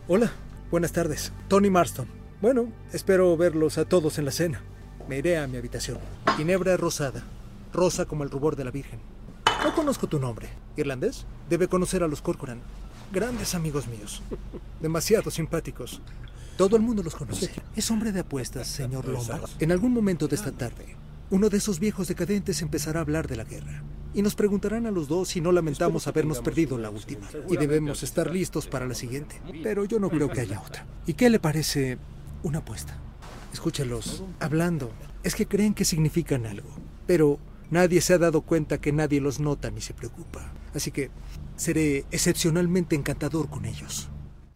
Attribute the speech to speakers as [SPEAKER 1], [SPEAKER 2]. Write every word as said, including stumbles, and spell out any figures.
[SPEAKER 1] Hola, buenas tardes. Tony Marston. Bueno, espero verlos a todos en la cena. Me iré a mi habitación. Ginebra rosada. Rosa como el rubor de la Virgen. No conozco tu nombre. ¿Irlandés? Debe conocer a los Corcoran. Grandes amigos míos. Demasiado simpáticos. Todo el mundo los conoce. Es hombre de apuestas, señor Lombard. En algún momento de esta tarde, uno de esos viejos decadentes empezará a hablar de la guerra. Y nos preguntarán a los dos si no lamentamos habernos perdido la última. Y debemos estar listos para la siguiente. Pero yo no creo que haya otra. ¿Y qué le parece una apuesta? Escúchelos hablando. Es que creen que significan algo. Pero nadie se ha dado cuenta que nadie los nota ni se preocupa. Así que seré excepcionalmente encantador con ellos.